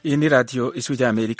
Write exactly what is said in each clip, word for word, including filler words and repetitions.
Iyi ni radiyo ijwi ry'Amerika.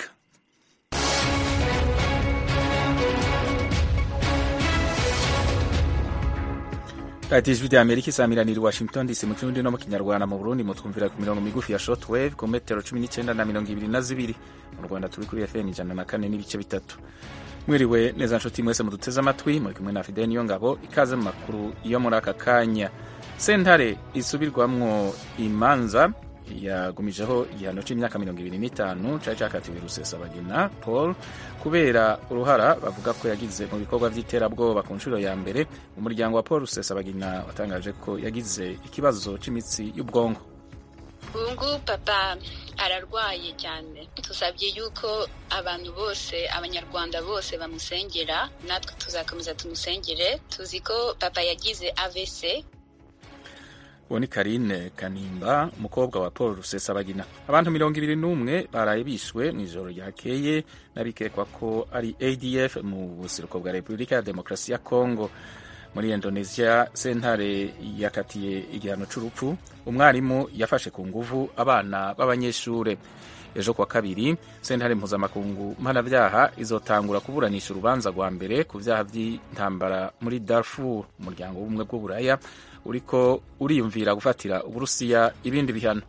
radiyo ijwi ry'Amerika isamiranira i Washington D C mu kirundi no mu kinyarwanda. Mu Burundi mutwumvira ku mirongo migufi ya shortwave ku metero cumi n'icyenda na mirongo ibiri na zibiri. Mu Rwanda turi kuri F M ijana na kane n'ibice bitatu. Mwiriwe neza nshuti mwese muduteze amatwi, muri kumwe na Fidel Niyongabo. Ikaze mu makuru yo muri aka kanya. Sentare isubirwamwo imanza yagumijeho igihano c'imyaka mirongo ibiri n'itanu cari cakatiwe Rusesabagina Paul kubera uruhara bavuga ko yagize mu bikorwa vy'iterabwoba ku nshuro ya mbere. Umuryango wa Paul Rusesabagina watangaje ko yagize ikibazo c'imitsi y'ubwonko. Bungu papa ararwaye cyane, tusabye yuko abantu bose, abanyarwanda bose bamusengera, natwe tuzakomeza tumusengere. Tuzi ko papa yagize A V C. Uwo ni Karine Kanimba, umukobwa wa Paul Rusesabagina. Abantu mirongo ibiri n'umwe baraye bishwe mw'ijoro ryakeye n'abikekwa ko ari A D F mu buseruko bwa Repubulika ya Demokarasi ya Kongo. Muri Indonesia, sentare yakatiye igihano c'urupfu umwarimu yafashe ku nguvu abana b'abanyeshure. Ejo kwa kabiri, sentare mpuzamakungu mpanavyaha izotangura kuburanisha urubanza rwa mbere ku vyaha vy'intambara muri Darfur. Umuryango w'ubumwe bw'Uburaya uriko uriyumvira gufatira Uburusiya ibindi bihano.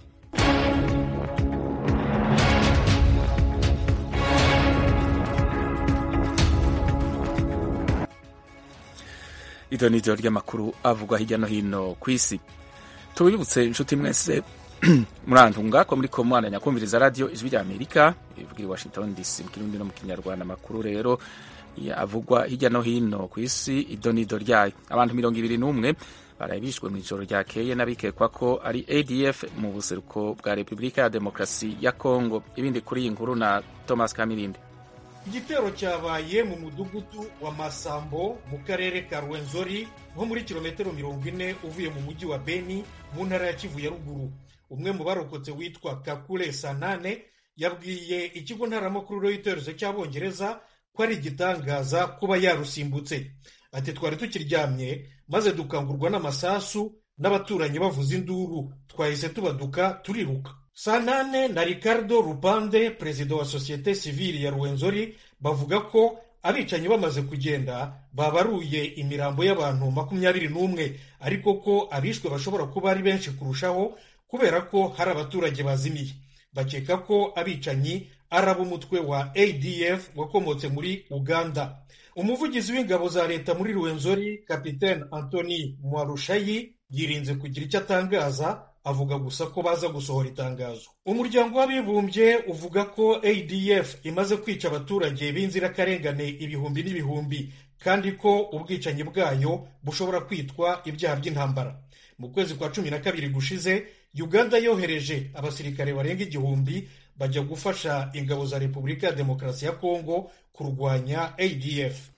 Ito ni ijoro ry'amakuru avugwa hirya no hino kw'isi. Tubibutse inshuti mwese murantunga ko muri ko mwana nyakumviriza radio ijwi ry'Amerika ivugira i Washington D C mu kirundi no mu kinyarwanda. Amakuru rero avugwa hirya no hino kw'isi, idonido ryayo. Abantu mirongo ibiri n'umwe baraye bishwe mw'ijoro ryakeye n'abikekwa ko ari A D F mu buseruko bwa Repubulika ya Demokarasi ya Kongo. Ibindi kuri iyi nkuru na Thomas Kamirindi. Igitero cyabaye mu mudugudu wa Masambo mu karere ka Rwenzori nko muri kilometero mirongo ine uvuye mu mujyi wa Beni mu ntara ya Kivu ya ruguru. Umwe mu barokotse witwa Kakule Sanane yabwiye ikigo ntaramakuru Reuters cy'Abongereza ko ari igitangaza kuba yarusimbutse. Ati twari tukiryamye maze dukangurwa n'amasasu n'abaturanyi bavuza induru, twahise tubaduka turiruka. Sanane na Ricardo Rupande, perezida wa Societe Civile ya Rwenzori, bavuga ko abicanyi bamaze kugenda babaruye imirambo y'abantu makumyabiri n'umwe, ariko ko abishwe bashobora kuba ari benshi kurushaho kubera ko hari abaturage bazimiye. Bakeka ko abicanyi ari ab'umutwe wa A D F wakomotse muri Uganda. Umuvugizi w'ingabo za leta muri Rwenzori, Kapiteni Anthony Mwarushayi, yirinze kugira icyo atangaza, avuga gusa ko baza gusohora itangazo. Umuryango w'abibumbye uvuga ko A D F imaze kwica abaturage b'inzirakarengane ibihumbi n'ibihumbi, kandi ko ubwicanyi bwayo bushobora kwitwa ibyaha by'intambara. Mu kwezi kwa cumi na kabiri gushize, Uganda yohereje abasirikare barenga igihumbi bajya gufasha ingabo za Repubulika ya Demokarasi ya Kongo kurwanya A D F.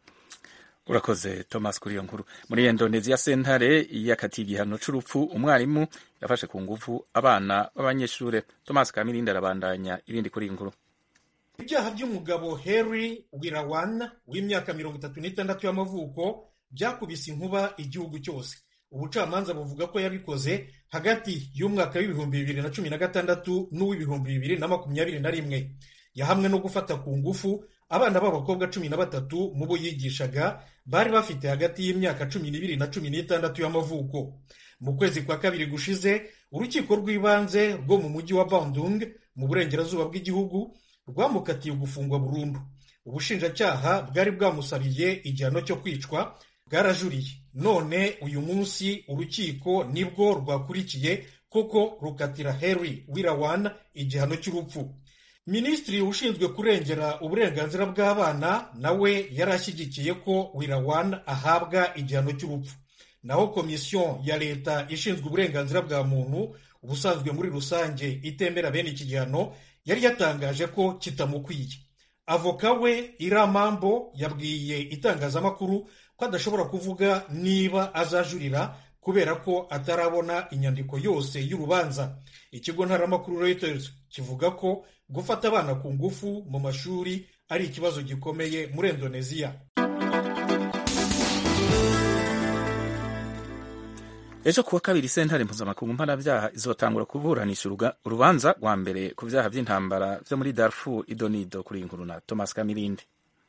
Urakoze Thomas kuri iyo nkuru. Muri Indonesia, sentare yakatiye igihano c'urupfu umwarimu yafashe ku nguvu abana b'abanyeshure. Thomas Kamirindi arabandanya ibindi kuri iyi nkuru. Ibyaha by'umugabo Harry Wirawan w'imyaka mirongo itatu n'itandatu y'amavuko byakubise inkuba igihugu cyose. Ubucamanza buvuga ko yabikoze hagati y'umwaka w'ibihumbi bibiri na cumi na gatandatu n'uw'ibihumbi bibiri na makumyabiri na rimwe. Yahamwe no gufata ku ngufu abana b'abakobwa cumi na batatu mu bo yigishaga bari bafite hagati y'imyaka cumi n'ibiri na cumi n'itandatu y'amavuko. Mu kwezi kwa kabiri gushize, urukiko rw'ibanze rwo mu mujyi wa Bandung mu burengerazuba bw'igihugu rwamukatiye gufungwa burundu. Ubushinjacyaha bwari bwamusabiye igihano cyo kwicwa bwarajuriye. None uyu munsi urukiko nibwo rwakurikiye koko rukatira Harry Wirawan igihano cy'urupfu. Minisitiri ushinzwe kurengera uburenganzira bw'abana nawe yarashyigikiye ko Wirawan ahabwa igihano cy'urupfu. Naho komisiyo ya leta ishinzwe uburenganzira bwa muntu ubusanzwe muri rusange itemera bene iki gihano yari yatangaje ko kitamukwiye. Avoka we Iramambo yabwiye itangazamakuru ko adashobora kuvuga niba azajurira kubera ko atarabona inyandiko yose y'urubanza. Ikigo ntaramakuru Reuters kivuga ko gufata abana ku ngufu mu mashuri ari ikibazo gikomeye muri Indonesia. ejo kuwa kabiri sentare mpuzamakungu mpanabyaha izotangura kuburanisha urubanza rwa mbere ku vyaha vy'intambara vyo muri Darfur. Idonido kuri inkuru na Thomas Kamirindi.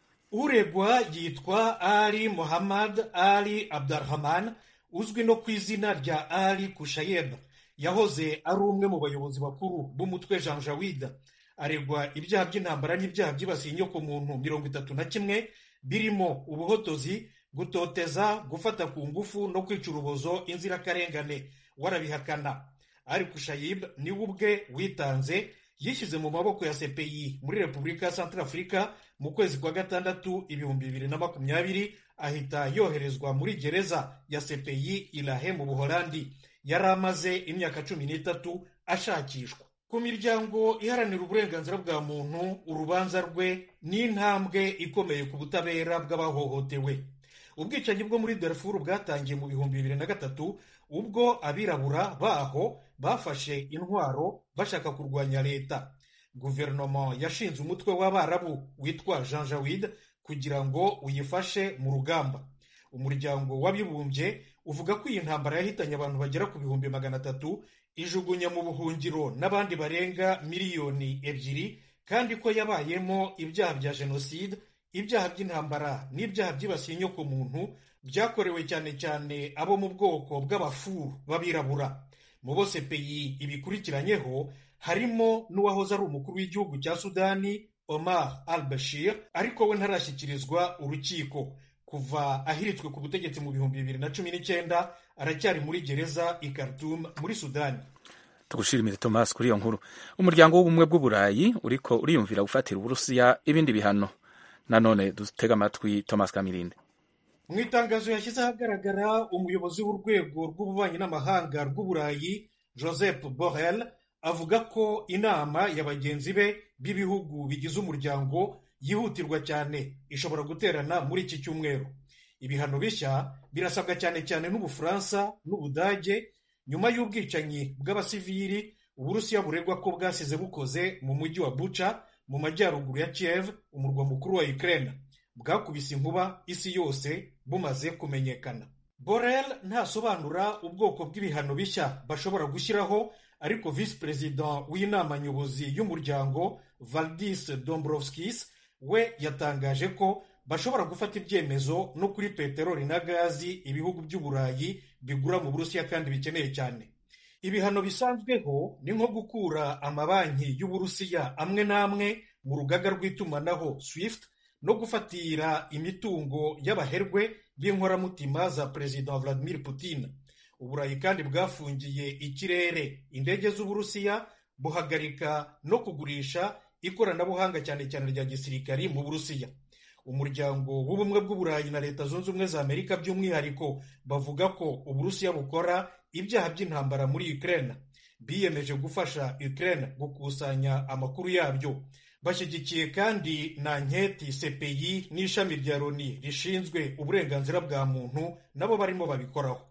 uregwa yitwa Ali Muhammad Ali Abdurrahman, uzwi no ku izina rya Ali Kushayeb. Yahoze ari umwe mu bayobozi bakuru b'umutwe Janjaweed. Aregwa ibyaha by'intambara n'ibyaha byibasiye inyokomuntu mirongo itatu na kimwe, birimo ubuhotozi, gutoteza, gufata ku ngufu no kwica urubozo inzirakarengane. Warabihakana. Ali Kushayeb ni ubwe witanze, yishyize mu maboko ya C P I muri Repubulika ya Centrafrica mu kwezi kwa gatandatu ibihumbi bibiri na makumyabiri, ahita yoherezwa muri gereza ya C P I Ilahe mu Buholandi. Yari amaze imyaka cumi n'itatu ashakishwa. Ku miryango iharanira uburenganzira bwa muntu, urubanza rwe ni intambwe ikomeye ku butabera bw'abahohotewe. Ubwicanyi bwo muri Darfur bwatangiye mu bihumbi bibiri na gatatu, ubwo abirabura baho bafashe intwaro bashaka kurwanya leta. Guverinoma yashinze umutwe w'abarabu witwa Janjaweed kugira ngo uyifashe mu rugamba. Umuryango w'abibumbye uvuga ko iyi ntambara yahitanye abantu bagera ku bihumbi magana atatu, ijugunya mu buhungiro n'abandi barenga miliyoni ebyiri, kandi ko yabayemo ibyaha bya jenoside, ibyaha by'intambara n'ibyaha byibasiye inyokomuntu byakorewe cyane cyane abo mu bwoko bw'abafuru b'abirabura. Mu bo C P I ibikurikiranyeho harimo n'uwahoze ari umukuru w'igihugu cya Sudani Omar al-Bashir, ariko we ntarashyikirizwa urukiko. Kuva ahiritswe ku butegetsi mu bihumbi bibiri na cumi n'icyenda, aracyari muri gereza i Khartoum muri Sudani. Tugushimire Thomas kuri iyo nkuru. Umuryango w'ubumwe bw'Uburayi uriko uriyumvira gufatira Uburusiya ibindi bihano. Nanone dutega amatwi Thomas Kamirinde. Mu itangazo yashyize ahagaragara, umuyobozi w'urwego rw'ububanyi n'amahanga rw'Uburayi Joseph Borrell avuga ko inama ya bagenzi be b'ibihugu bigize umuryango yihutirwa cyane, ishobora guterana muri iki cyumweru. Ibihano bishya birasabwa cyane cyane n'Ubufaransa n'Ubudage nyuma y'ubwicanyi bw'abasivili Uburusiya buregwa ko bwasize bukoze mu mujyi wa Bucha mu majyaruguru ya Kiev, umurwa mukuru wa Ukraine. Bwakubise inkuba isi yose bumaze kumenyekana. Borrell ntasobanura ubwoko bw'ibihano bishya bashobora gushyiraho, ariko Vice President w'inama nyobozi y'umuryango Valdis Dombrovskis we yatangaje ko bashobora gufata ibyemezo no kuri peteroli na gazi ibihugu by'Uburayi bigura mu Burusiya kandi bikeneye cyane. Ibihano bisanzweho ni nko gukura amabanki y'Uburusiya amwe n'amwe mu rugaga rw'itumanaho Swift no gufatira imitungo y'abaherwe b'inkoramutima za President Vladimir Putin. Uburayi kandi bwafungiye ikirere indege z'Uburusiya, buhagarika no kugurisha ikoranabuhanga cyane cyane rya gisirikari mu Burusiya. Umuryango w'ubumwe bw'Uburayi na Leta Zunze Ubumwe za Amerika by'umwihariko bavuga ko Uburusiya bukora ibyaha by'intambara muri Ukraine. Biyemeje gufasha Ukraine gukusanya amakuru yabyo. Bashyigikiye kandi na nketi C P I n'ishami rya Loni rishinzwe uburenganzira bwa muntu nabo barimo babikoraho.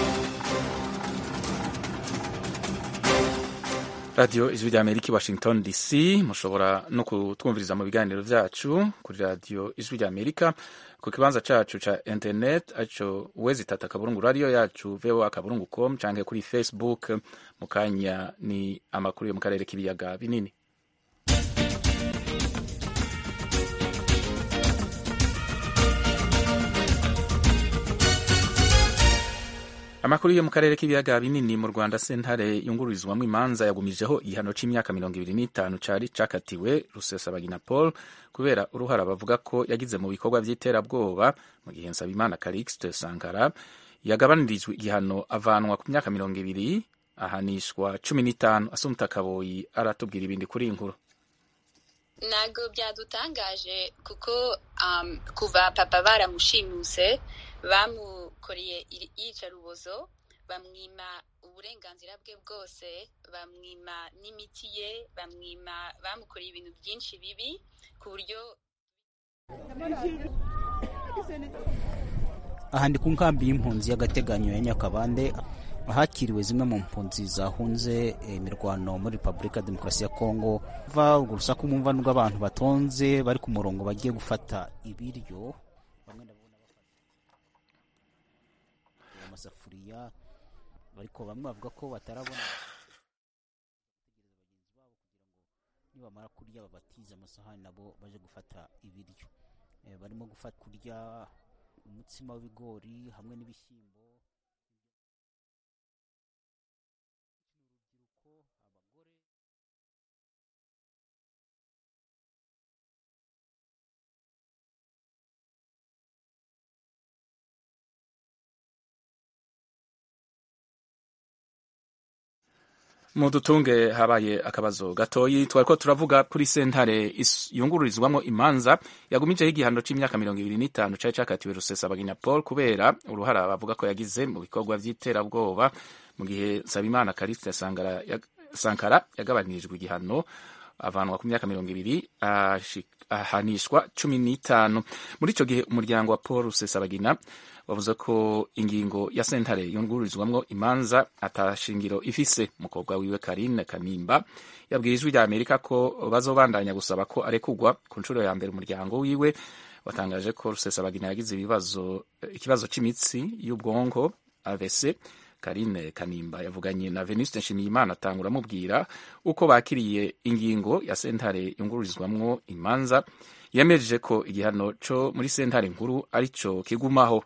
Radio Ijwi rya Amerika Washington D C, mushobora no kutwumviriza mu biganiro byacu kuri Radio Ijwi rya Amerika ku kibanza cacu ca internet aco wezi tata kaburungu radio yacu v o a kaburungu dot com canke kuri Facebook. Mu kanya ni amakuru yo mu karere k'ibiyaga binini. Amakuru yo mu karere k'ibiyaga binini. Mu Rwanda sentare yungururizwamo imanza yagumijeho igihano c'imyaka mirongo ibiri n'itanu cari cakatiwe Rusesabagina Paul kubera uruhara bavuga ko yagize mu bikorwa vy'iterabwoba, mu gihe Nsabimana Calixte Sankara yagabanirijwe igihano avanwa ku myaka mirongo ibiri ahanishwa cumi n'itanu. Asumta Kaboyi aratubwira ibindi kuri inkuru. Ntago byadutangaje kuko um, kuva papa baramushimuse bamukoreye iyicarubozo, bamwima uburenganzira bwe bwose, bamwima n'imiti ye, bamwima bamukoreye ibintu byinshi bibi ku buryo. Aha ndi ku nkambi y'impunzi y'agateganyo ya Nyakabande, ahakiriwe zimwe mu mpunzi zahunze imirwano muri Repubulika ya Demokarasi ya Kongo. Va urusaku mumva nubwo abantu batonze bari ku murongo bagiye gufata ibiryo, bamwe ndabona bafata amasafuriya ariko bamwe bavuga ko batarabona bategereza bagenzi babo kugira ngo nibamara kurya babatize amasahani nabo baje gufata ibiryo. E, barimo gufata kurya umutsima w'ibigori hamwe n'ibishyimbo. Urubyiruko, abagore mu dutunge habaye akabazo gatoyi twariko turavuga kuri sentare yungururizwamo imanza yagumijeho igihano c'imyaka mirongo ibiri n'itanu cari cakatiwe Rusesabagina Paul kubera uruhara bavuga ko yagize mu bikorwa vy'iterabwoba mu gihe Nsabimana Callixte Sankara Sankara yagabanirijwe igihano avanwa ku myaka mirongo ibiri ahanishwa cumi n'itanu. Muri ico gihe umuryango wa Paul Rusesabagina bavuze ko ingingo ya sentare yungururizwamwo imanza atashingiro ifise. Umukobwa wiwe Karine Kanimba yabwiye ijwi rya Amerika ko bazobandanya gusaba ko arekugwa. Ku nshuro ya mbere umuryango wiwe watangaje ko Rusesabagina yagize ibibazo ikibazo c'imitsi y'ubwonko A V C. Karine Kanimba yavuganye na Venuste Nshimiyimana atangura amubwira uko bakiriye ingingo ya sentare yungururizwamwo imanza. Yemeje ko igihano co muri sentare nkuru arico kigumaho.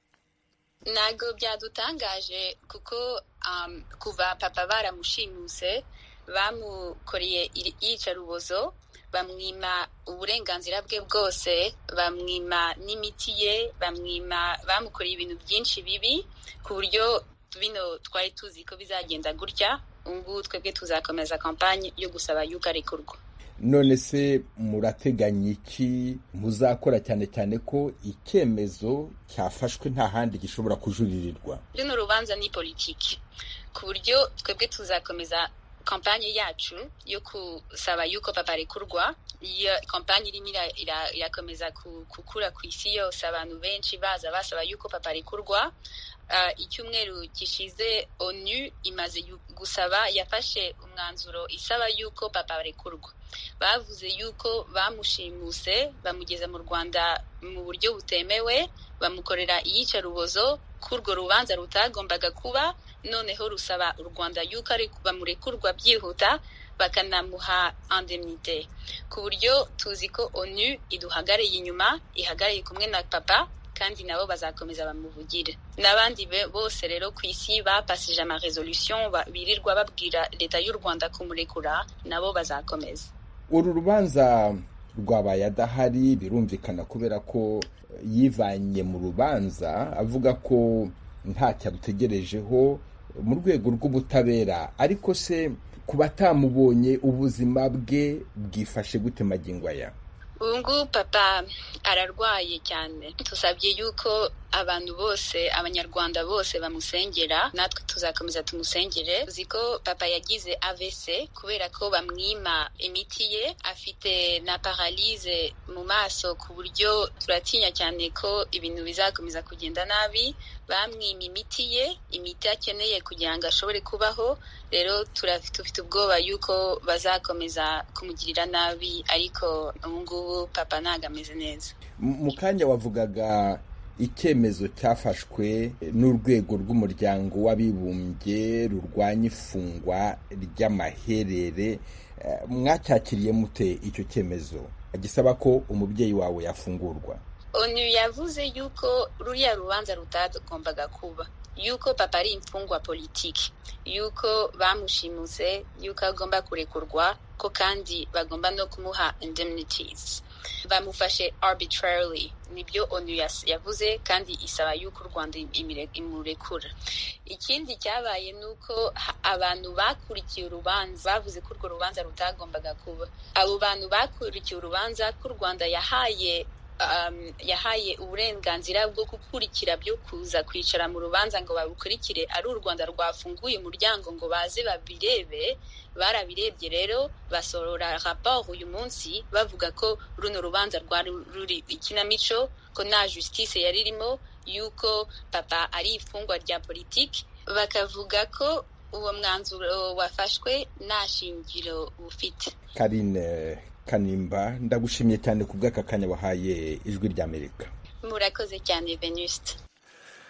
Ntago byadutangaje kuko um, kuva papa baramushimuse bamukoreye iyicarubozo, bamwima uburenganzira bwe bwose, bamwima n'imiti ye, bamwima bamukoreye ibintu byinshi bibi ku buryo bino twari tuzi ko bizagenda gutya. Ubu twebwe tuzakomeza kampanye yo gusaba yuko arekurwa. None se murateganya iki muzakora, cyane cyane ko icyemezo cyafashwe nta handi gishobora kujuririrwa? Runo rubanza ni politiki ku buryo twebwe tuzakomeza kampanye yacu yo kusaba yuko papa arekurwa. Iyo kampanye irimo irakomeza kukura ku isi yose, abantu benshi baza basaba yuko papa arekurwa. Uh, icyumweru gishize ONU imaze gusaba yafashe umwanzuro isaba yuko papa arekurwa. Bavuze yuko bamushimuse bamugeza mu Rwanda mu buryo butemewe, bamukorera iyicarubozo, kurwo rubanza rutagombaga kuba, noneho rusaba u Rwanda yuko ari bamurekurwa byihuta bakanamuha indemnité. Ku buryo tuzi ko ONU iduhagareye inyuma, ihagareye kumwe na papa, kandi nabo bazakomeza bamuvugire. N'abandi bose rero ku isi bapasije ama resolution birirwa babwira leta y'u Rwanda kumurekura, nabo bazakomeza. Uru rubanza rwabaye adahari birumvikana kubera ko yivanye mu rubanza avuga ko nta cyabutegerejeho mu rwego rw'ubutabera. Ariko se ku batamubonye ubuzima bwe bwifashe gute magingo aya? Ungu papa ararwaye cyane. Tusabye yuko abantu bose, abanyarwanda bose bamusengera, natwe tuzakomeza tumusengere. Uziko papa yagize A V C kubera ko bamwima imiti ye, afite na paralyse mu maso ku buryo turatinya cyane ko ibintu bizakomeza kugenda nabi. Bamwima imiti ye, imiti akeneye kugira ngo ashobore kubaho. Rero turafite ubwoba yuko bazakomeza kumugirira nabi, ariko ngubu papa ntago ameze neza. Mu kanya wavugaga icyemezo cyafashwe n'urwego rw'umuryango w'abibumbye rurwanya ifungwa ry'amaherere. Mwacyakiriye mute icyo cyemezo gisaba ko umubyeyi wawe yafungurwa? ONU yavuze yuko ruriya rubanza rutagombaga kuba, yuko papa ari imfungwa politiki, yuko bamushimuse, yuko agomba kurekurwa, ko kandi bagomba no kumuha indemnities. Bamufashe arbitrarily, nibyo ONU yavuze, kandi isaba yuko u Rwanda imurekura. Ikindi cyabaye nuko abantu bakurikiye urubanza bavuze ko urwo rubanza rutagombaga kuba. Abo bantu bakurikiye urubanza ko u Rwanda yahaye Um, yahaye uburenganzira bwo gukurikira byo kuza kwicara mu rubanza ngo babukurikire, ari u Rwanda rwafunguye umuryango ngo baze babirebe. Barabirebye rero basorora rapport uyu munsi bavuga ko runo rubanza rwari ruri ikinamico, ko na justice yaririmo, yuko papa ari ifungwa rya politiki. Bakavuga ko uwo mwanzuro wafashwe nta shingiro ufite. Karine Kanimba, ndagushimye cyane ku bw'aka kanya wahaye ijwi rya Amerika. Murakoze cyane Venuste.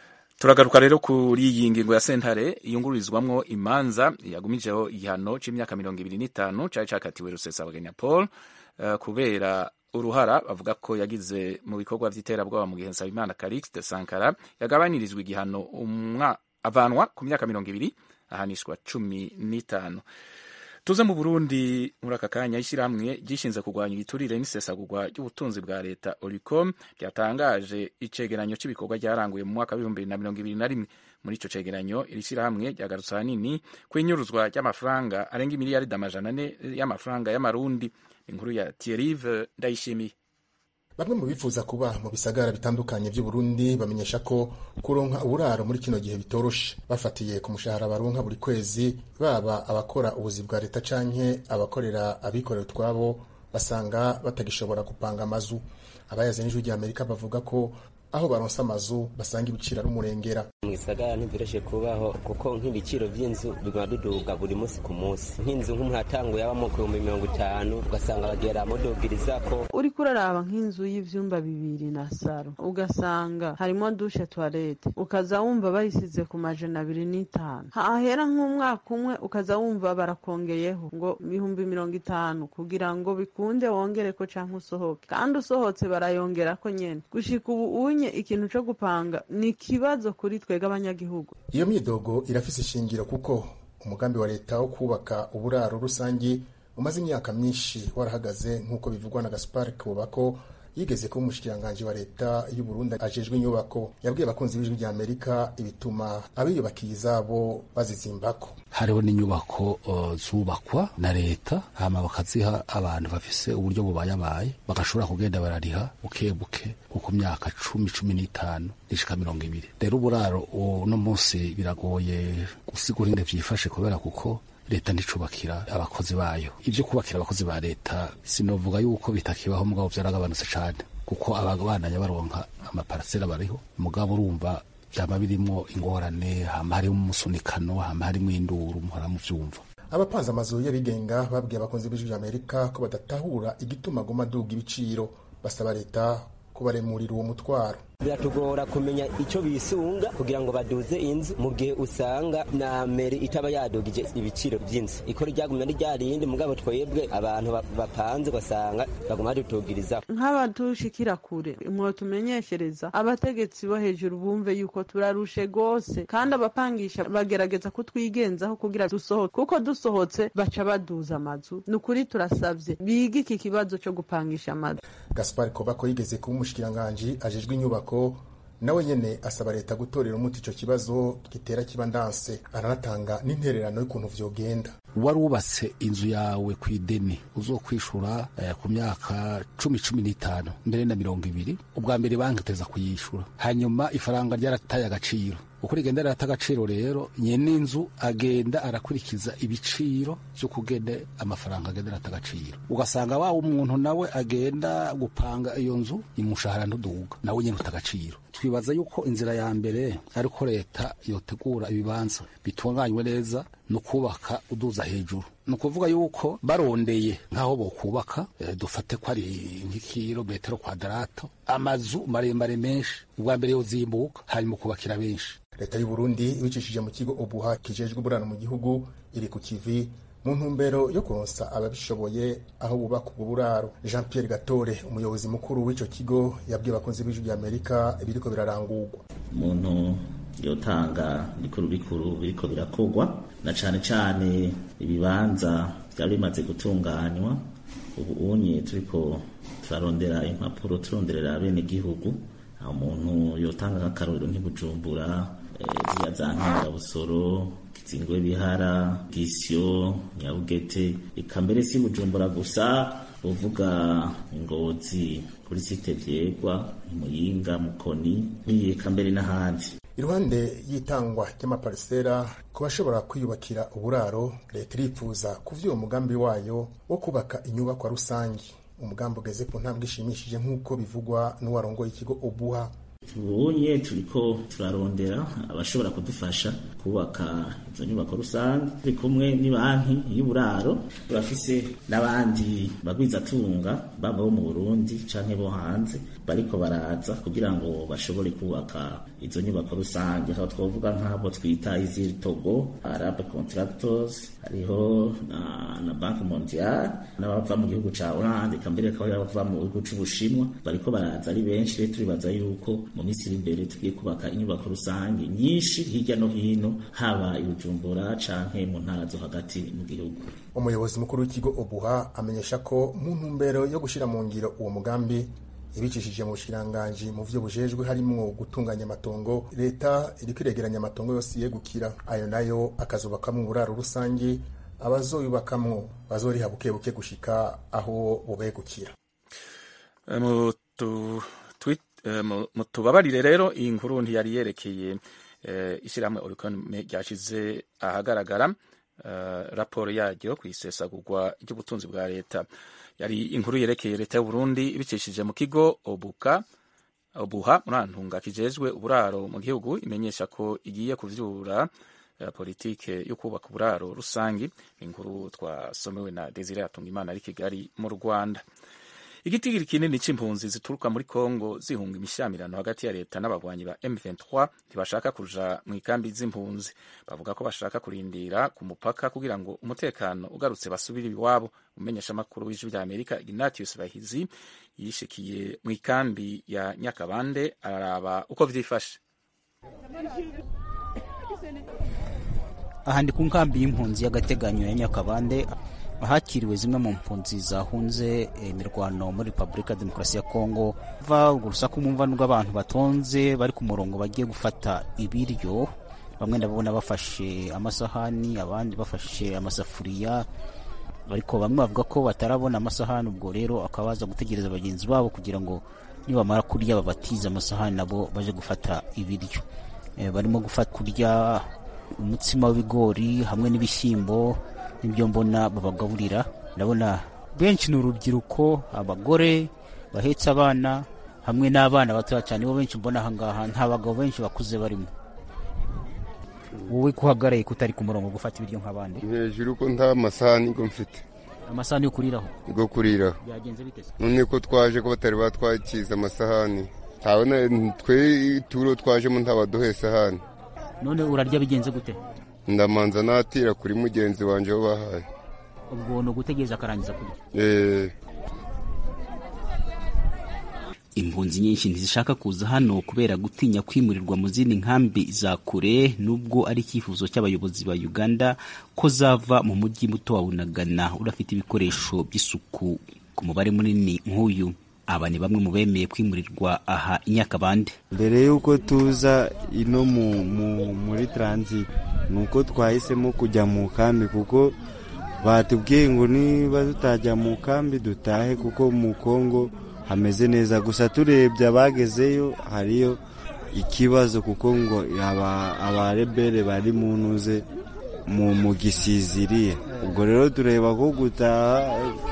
turagaruka rero kuri iyi ngingo ya sentare iyungururizwamwo imanza yagumijeho igihano c'imyaka mirongo ibiri n'itanu cari cakatiwe Rusesabagina Paul uh, kubera uruhara bavuga ko yagize mu bikorwa vy'iterabwoba mu gihe Nsabimana Calixte Sankara yagabanirizwa igihano umwa avanwa ku myaka mirongo ibiri ahanishwa cumi n'itanu. Tuze mu Burundi muri aka kanya ishyirahamwe gishinze kurwanya igiturire n'isesagurwa ry'ubutunzi bwa leta Olicom ryatangaje icegeranyo cy'ibikorwa ryaranguye mu mwaka w'ibihumbi bibiri na mirongo ibiri na rimwe. Muri ico cegeranyo iri shyirahamwe ryagarutse ahanini kw'inyuruzwa ry'amafaranga arenga imiliyaridi amajana ane y'amafaranga y'amarundi. Inkuru ya Thierry Ndayishimiye. Bamwe mu bifuza kuba mu bisagara bitandukanye by'u Burundi bamenyesha ko kuronka uburaro muri kino gihe bitoroshe, bafatiye ku mushahara baronka buri kwezi, baba abakora ubuzi bwa leta canke abakorera abikorera utwabo basanga batagishobora gupanga amazu. Abayaze n'ijwi rya Amerika bavuga ko aho baronsa amazu basanga ibiciro ari umurengera. Mu gisagara ntibireshe kubaho kuko nk'ibiciro by'inzu biguma biduga buri munsi ku munsi. Nk'inzu nk'umuntu atanguye abamo ku bihumbi mirongo itanu ugasanga bagera mudugiriza ko uri kuraraba nk'inzu y'ivyumba bibiri na saro ugasanga harimo dushe toilette ukaza wumva bayisize ku majana abiri n'itanu, hahera nk'umwaka umwe ukaza wumva barakongeyeho ngo ibihumbi mirongo itanu kugira ngo bikunde wongere ko canke usohoke, kandi usohotse barayongera ko nyene. Gushika ubu unye ikintu cyo gupanga ni kibazo kuri twega abanyagihugu. Iyo myidogo irafise ishingiro kuko umugambi wa leta wo kubaka uburaro rusangi umaze imyaka myinshi warahagaze, nk'uko bivugwa na Gaspar Kubako yigeze ko umushikiranganje wa leta y'u Burundi ajejwe inyubako. Yabwiye abakunzi b'ijwi rya Amerika ibituma abiyubakiye izabo bazizimbako. Hariho n'inyubako uh, zubakwa na leta hama bakaziha abantu bafise uburyo bubayabaye bagashobora kugenda barariha bukebuke ku myaka cumi cumi n'itanu ishika mirongo ibiri. Rero uburaro uno munsi biragoye gusigura inde vyifashe kubera kuko leta nticubakira abakozi bayo. Ivyo kubakira abakozi ba leta sinovuga yuko bitakibaho, mugabo vyaragabanutse cane kuko abagabandanya baronka amaparasera bariho, mugabo urumva vyama birimo ingorane, hama harimo umusunikano, hama harimo induru, muhora mu vyumva. Abapanze amazu y'abigenga babwiye abakunzi b'ijwi rya Amerika ko badatahura igituma goma duga ibiciro, basaba leta kubaremurira uwo mutwaro. Biratugora kumenya ico bisunga kugira ngo baduze inzu mu gihe usanga na meri itaba yadugije ibiciro by'inzu. Ikora ryagumya ryarindi mugabo twebwe abantu bapanze basanga baguma dutugiriza. Nk'abatushikira kure mwo tumenyeshereza abategetsi bo hejuru bumve yuko turarushe gose, kandi abapangisha bagerageza kutwigenzaho kugira dusohoke, kuko dusohotse baca baduza amazu. Nukuri turasavye bigi iki kibazo cyo gupangisha amazu. Gaspar Kobako yigeze kuba umushikiranganje ajejwe inyubako, nawe nyene asaba leta gutorera umuti ico kibazo gitera kibandanse. Aranatanga n'intererano y'ukuntu vyogenda. Warubatse inzu yawe kw'ideni uzokwishura eh, ku myaka cumi cumi n'itanu mbere na mirongo ibiri, ubwa mbere banki teza kuyishura, hanyuma ifaranga ryarataye agaciro. Uko rigenda rata agaciro rero nyene inzu agenda arakurikiza ibiciro byo kugende amafaranga agenda rata agaciro, ugasanga wa umuntu nawe agenda gupanga iyo nzu imushahara ntuduga nawe nyene utagaciro. Twibaza yuko inzira ya mbere ariko leta yotegura ibibanza bitunganywe neza no kubaka uduza hejuru. Nukuvuga yuko barondeye nkaho bo kubaka e, dufate ko ari nk'ikilometero kwadrato amazu maremare menshi, ubwa mbere yozimbuka hanyuma kubakira benshi. Leta y'u Burundi ibicishije mu kigo Obuha kijejwe uburano mu gihugu iri ku kivi mu ntumbero yo kuronsa ababishoboye aho bubaka ubwo buraro. Jean Pierre Gatore umuyobozi mukuru w'ico kigo yabwiye abakunzi b'ijwi rya Amerika ibiriko birarangurwa. Umuntu yotanga bikuru bikuru biriko birakogwa na cane cane ibibanza byari bimaze gutunganywa. Ubu unye turiko turarondera impapuro turonderera bene gihugu, aho umuntu yotanga nk'akarorero nk'Ibujumbura, ziya za Ntanga Busoro, Kizingwe Bihara, Gisyo, Nyabugete, ikambere si Bujumbura gusa, uvuga Ngozi kuri site Vyegwa, Muyinga, Mukoni, n'ikambere n'ahandi. Iruhande y'itangwa ry'amaparisera ku bashobora kwiyubakira uburaro, leta irifuza kuvyuba umugambi wayo wo kubaka inyubakwa rusangi. Umugambi ugeze ku ntambwe ishimishije nk'uko bivugwa n'uwarongoye ikigo Obuha. tubonye turiko turarondera abashobora kudufasha kubaka izo nyubako rusange turi kumwe ni banki y'uburaro bafise n'abandi bagwizatunga baba bo mu Burundi canke bo hanze bariko baraza kugira ngo bashobore kubaka izo nyubako rusange aho twovuga nk'abo twita Izir Togo Arab Contractors hariho na, na Banque Mondiale n'abava mu gihugu ca Hollande kambere ko bava mu gihugu c'Ubushinwa bariko baraza ari benshi turibaza yuko mu minsi iri imbere tugiye kubaka inyubako rusange nyinshi hirya no hino haba Bujumbura canke mu ntara zo hagati mu gihugu. Umuyobozi mukuru w'ikigo Obuha amenyesha ko mu ntumbero yo gushira mu ngiro uwo mugambi ibicishije mu bushiranganje mu vyo bujejwe harimo gutunganya amatongo leta iri kwiregeranya amatongo yose yegukira ayo nayo akazubakamwe uburaro rusange abazoyubakamwo bazoriha buke buke gushika aho bubegukira. Mu tweet mu tubabarire rero iyi nkuru ntiyari yerekeye ishyirahamwe Oricon ryashize ahagaragara raporo yaryo ku isesagurwa ry'ubutunzi bwa leta. Yari inkuru yerekeye leta y'u Burundi ibicishije mu kigo Obuka Obuha murantunga kijejwe uburaro mu gihugu imenyesha ko igiye kuvyura politike yo kubaka uburaro rusangi. Inkuru twasomewe na Desire Atungimana ari Kigali mu Rwanda. Igitigiri kinini c'impunzi zituruka muri Kongo zihunga imishamirano hagati ya leta n'abagwanyi ba M vingt-trois ntibashaka kuja mu ikambi z'impunzi. Bavuga ko bashaka kurindira ku mupaka kugira ngo umutekano ugarutse basubire iwabo. Umenyesha makuru w'ijwi rya Amerika Ignatius Bahizi yishikiye mu ikambi ya Nyakabande araraba uko vyifashe. Aha ndi ku nkambi y'impunzi y'agateganyo ya Nyakabande ahakiriwe zimwe mu mpunzi zahunze imirwano muri Republika Demokarasi ya Kongo. Va urusaku mumva n'ubw'abantu batonze bari ku murongo bagiye gufata ibiryo, bamwe ndabona bafashe amasahani abandi bafashe amasafuriya, ariko bamwe bavuga ko batarabona amasahani, ubwo rero akabaza gutegereza bagenzi babo kugira ngo nibamara kurya babatiza amasahani nabo baje gufata ibiryo. E, barimo gufata kurya umutsima w'ibigori hamwe n'ibishyimbo nibyo mbona babagaburira. Ndabona benshi n'urubyiruko, abagore bahetse abana hamwe n'abana bato cyane, bo benshi mbona hangaha nta bagabo benshi bakuze barimo. Wowe kuhagaraye kutari ku murongo gufata ibiryo nk'abandi? Hejuru ko nta masahani ngo mfite. Amasahani yo kuriraho? Go kuriraho. Byagenze bite se? None ko twaje ko batari batwakiza amasahani. Tabona twe turo twaje mu ntabaduhe sahani. None urarya bigenze gute? Ndamanza natira kuri mugenzi wanje wo bahaye. Ubwo no gutegereza akarangiza kurya? Eh. Impunzi nyinshi ntizishaka kuza hano kubera gutinya kwimurirwa mu zindi nkambi za kure, nubwo ari icyifuzo cy'abayobozi ba Uganda ko zava mu mujyi muto wa Bunagana urafite ibikoresho by'isuku ku mubare munini nk'uyu. Aba ni bamwe mu bemeye kwimurirwa aha Nyakabande. Mbere yuko tuza ino mu, mu muri transit nuko twahisemo kujya mu kambi, kuko batubwiye ngo niba tutajya mu kambi dutahe kuko mu Kongo hameze neza. Gusa turebye abagezeyo hariyo ikibazo kuko ngo aba abarebere bari mu ntuze mu mu gisiziriye. Ubwo rero tureba ko gutaha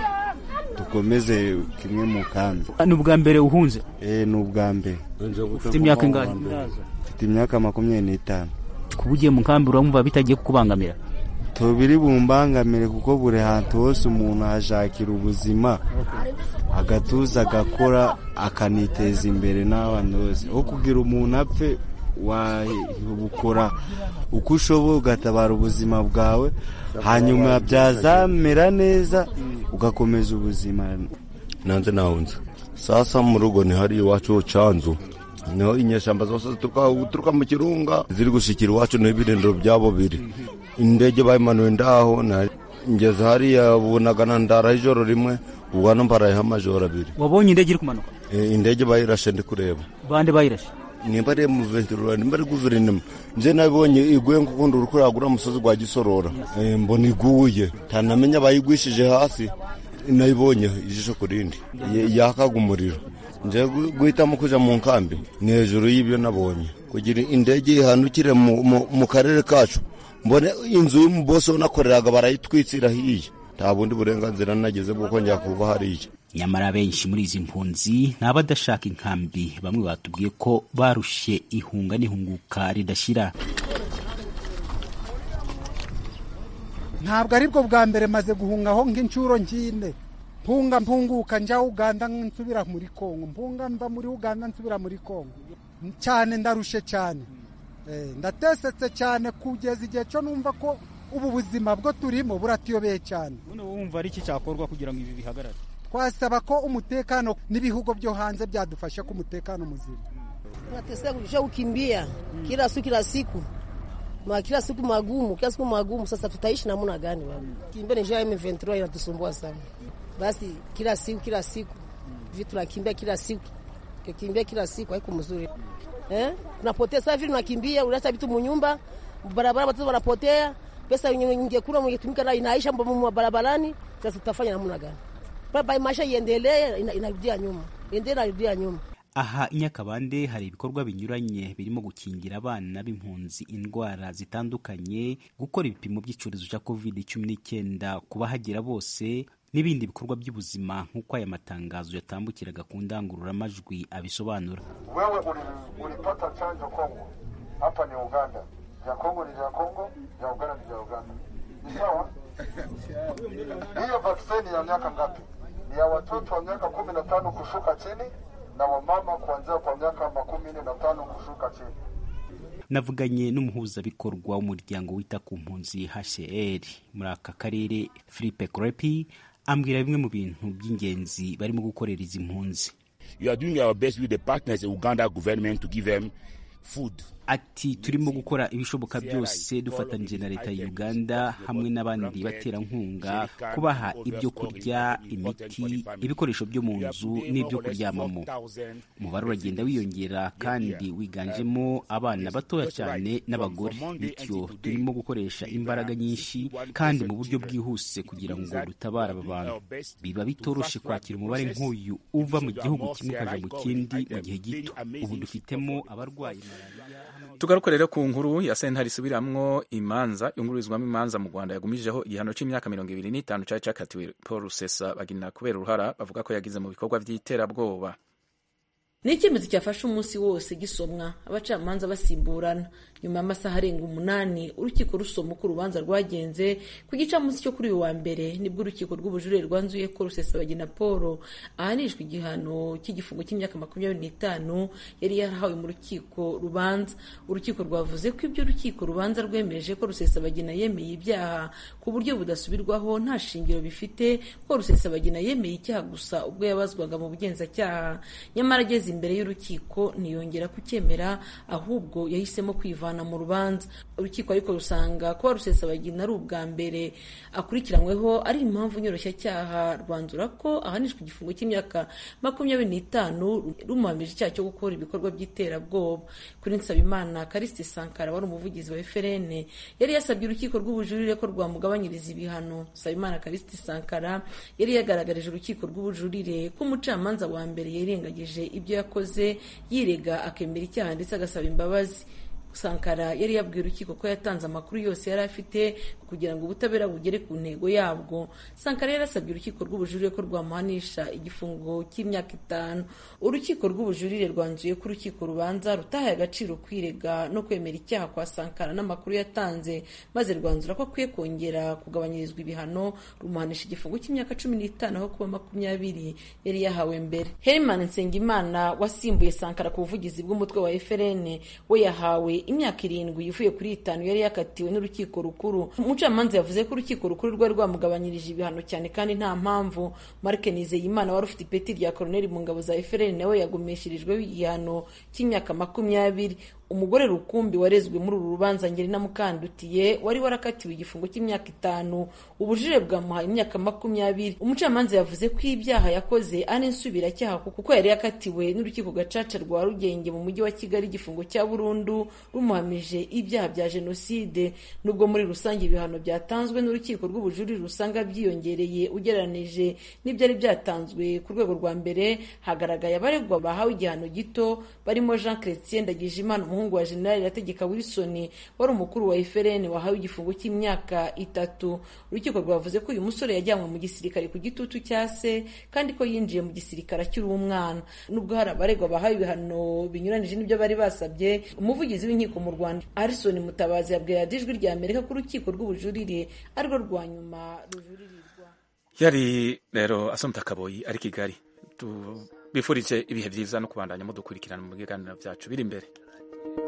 dukomeze kimwe mu kambi. Ni ubwa mbere uhunze? Eh, ni ubwa mbere. Ufite imyaka ingahe? Mfite imyaka makumyabiri n'itanu. Kubugiye mu kambi urumva bitagiye kukubangamira? Tubiri bumbangamire kuko buri hantu hose umuntu hashakira ubuzima agatuza agakora akaniteza imbere n'abandi bose. Aho kugira umuntu apfe wabukora uko ushoboye ugatabara ubuzima bwawe, hanyuma byazamera neza ugakomeza ubuzima. Nanze nahunze sasa mu rugo ni hari iwacu Canzu, niho inyeshamba zose zituruka mu Kirunga ziri gushikira iwacu n'ibirindiro byabo biri. Indege bayimanuye ndaho ngeze hariya Bunagana ndara ijoro rimwe, ubwana mbaraye amajoro abiri. Wabonye indege iri kumanuka? E, indege bayirashe ndi kureba. Bande bayirashe? Nimba ari mu ventura, nimba ari guverinoma. Nje nabonye iguye ngukundi urukuragura musozi gwa Gisorora. E, mbona iguye tanamenya bayigwishije hasi, nayibonye ijisho kurindi yakaga umuriro. Nje guhitamo kuja mu nkambi ni hejuru y'ibyo nabonye, kugira indege ihanukire mu, mu, mu karere kacu. Mbone inzu y'umuboso nakoreraga barayitwitsira hiye, nta bundi burenganzira nageze bwo njya kuva hariya. nyamara benshi muri izi mpunzi ni abadashaka inkambi. Bamwe batubwiye ko barushe ihunga n'ihunguka ridashira. Ntabwo aribwo bwa mbere maze guhungaho nk'inshuro nkine, mpunga mpunguka njya Uganda nsubira muri Kongo, mpunga mba muri Uganda nsubira muri Kongo. Cyane ndarushe cyane, ndatesetse cyane kugeza igihe cyo numva ko ubu buzima bwo turimo buratiyobeye cyane. None wumva ari iki cyakorwa kugira ngo ibi bihagarare? Twasaba ko umutekano n'ibihugu byo hanze byadufasha ku mutekano muzima. Tunateseka kulisha kukimbia kila siku kila siku. Ma kila siku magumu, kila siku magumu. Sasa tutaishi namna gani baba? Kimbia ni M ishirini na tatu inatusumbua sana. Basi kila siku kila siku vitu tunakimbia kila siku. Kikimbia kila siku haiko mzuri. Eh? Tunapoteza vitu tunakimbia, unaacha vitu munyumba, barabara watu wanapotea, pesa ingekula mngetumika na inaisha mwa barabarani. Sasa tutafanya namna gani? Baba maisha iendelee, inarudia nyuma. Endelea inarudia nyuma. Aha Nyakabande hari ibikorwa binyuranye birimo gukingira abana b'impunzi indwara zitandukanye, gukora ibipimo by'icyorezo cya covid cumi n'icyenda kubahagera bose, n'ibindi bikorwa by'ubuzima nk'uko aya matangazo yatambukiraga ku ndangururamajwi abisobanura. Wewe ulipata chanjo Kongo, hapa ni Uganda. Ya Kongo ni ya Kongo, ya Uganda ni ya Uganda. Ni sawa? Hiyo vaksini ya miaka ngapi? Ni ya watoto wa miaka kumi na tano kushuka chini na wamama kuanzia kwa miaka makumi nne na tano kushuka chini. Navuganye n'umuhuzabikorwa w'umuryango wita ku mpunzi H C R muri aka karere Philippe Crepi, ambwira bimwe mu bintu by'ingenzi barimo gukorera izi mpunzi. You are doing our best with the partners, the Uganda government, to give them food. Ati turimo gukora ibishoboka byose dufatanyije na leta ya Uganda hamwe n'abandi baterankunga kubaha ibyo kurya, imiti, ibikoresho byo mu nzu n'ibyo kuryamamo. Umubare uragenda wiyongera kandi wiganjemo abana batoya cyane n'abagore, bityo turimo gukoresha imbaraga nyinshi kandi mu buryo bwihuse kugira ngo dutabara aba bantu. Biba bitoroshe kwakira umubare nk'uyu uva mu gihugu kimwe ukaja mu kindi mu gihe gito. Ubu dufitemo abarwayi malaria. Tugaruka rero ku nkuru ya sentare isubiramwo imanza yungururizwamo imanza mu Rwanda yagumijeho igihano c'imyaka mirongo ibiri n'itanu cari cakatiwe Paul Rusesabagina kubera uruhara bavuga ko yagize mu bikorwa vy'iterabwoba. Ni icyemezo cyafashe umunsi wose gisomwa, abacamanza basimburana. Nyuma y'amasaha arenga umunani urukiko rusoma uko urubanza rwagenze ku gicamunsi cyo kuri uyu wa mbere, nibwo urukiko rw'ubujurire rwanzuye ko Rusesabagina Paul ahanishwa igihano cy'igifungo cy'imyaka makumyabiri n'itanu yari yarahawe mu rukiko rubanza. Urukiko rwavuze ko ibyo urukiko rubanza rwemeje ko Rusesabagina yemeye ibyaha ku buryo budasubirwaho nta shingiro bifite, ko Rusesabagina yemeye icyaha gusa ubwo yabazwaga mu bugenzacyaha. Nyamara ageze imbere y'urukiko ntiyongera kucyemera, ahubwo yahisemo kwivana mu rubanza. Urukiko ariko rusanga kuba Rusesabagina ari ubwa mbere akurikiranyweho ari impamvu nyoroshyacyaha, rwanzura ko ahanishwa igifungo cy'imyaka makumyabiri n'itanu rumuhamije icyaha cyo gukora ibikorwa by'iterabwoba. Kuri Nsabimana Callixte Sankara wari umuvugizi wa F R N yari yasabye urukiko rw'ubujurire ko rwamugabanyiriza ibihano. Nsabimana Callixte Sankara yari yagaragarije urukiko rw'ubujurire ko umucamanza wa mbere yirengagije ibyo yakoze yirega akemera icyaha ndetse agasaba imbabazi. Sankara yari yabwiye urukiko ko yatanze amakuru yose yari afite kugira ngo ubutabera bugere ku ntego yabwo. Sankara yarasabye urukiko rw'ubujurire ko rwamuhanisha igifungo cy'imyaka itanu. Urukiko rw'ubujurire rwanzuye ko urukiko rubanza rutahaye agaciro kwirega no kwemera icyaha kwa Sankara n'amakuru yatanze, maze rwanzura ko akwiye kongera kugabanyirizwa ibihano, rumuhanisha igifungo cy'imyaka cumi n'itanu aho kuba makumyabiri yari yahawe mbere. Herman Nsengimana wasimbuye Sankara ku buvugizi bw'umutwe wa F R N we yahawe imyaka irindwi ivuye kuri itanu yari yakatiwe n'urukiko rukuru. Umucamanza yavuze ko urukiko rukuru rwari rwamugabanyirije ibihano cyane kandi nta mpamvu. Mark Nizeyimana wari ufite ipeti rya koloneli mu ngabo za F R N nawe yagumeshirijweho igihano cy'imyaka makumyabiri. Umugore rukumbi warezwe muri uru rubanza Ngerina Mukandutiye wari warakatiwe igifungo cy'imyaka itanu, ubujurire bwamuhaye imyaka makumyabiri. Umucamanza yavuze ko ibyaha yakoze ari insubiracyaha kuko yari yakatiwe n'urukiko gacaca rwa Rugenge mu mujyi wa Kigali igifungo cya burundu rumuhamije ibyaha bya jenoside. Nubwo muri rusange ibihano byatanzwe n'urukiko rw'ubujurire rusanga byiyongereye ugereranije n'ibyari byatanzwe ku rwego rwa mbere, hagaragaye abaregwa bahawe igihano gito barimo Jean Chrétien Ndagijimana umuhungu wa General Irategeka Wilson wari umukuru wa F L N wahawe igifungo cy'imyaka itatu. Urukiko rwavuze ko uyu musore yajyanywe mu gisirikare ku gitutu cya se kandi ko yinjiye mu gisirikare akiri umwana. Nubwo hari abaregwa bahawe ibihano binyuranije n'ibyo bari basabye, umuvugizi w'inkiko mu Rwanda Alison Mutabazi yabwiye Ijwi rya Amerika ko urukiko rw'ubujurire arirwo rwa nyuma rujuririrwa. Yari rero Assumpta Kaboyi ari Kigali. Bifurije ibihe byiza no kubandanya mudukurikirana mu biganiro byacu biri imbere.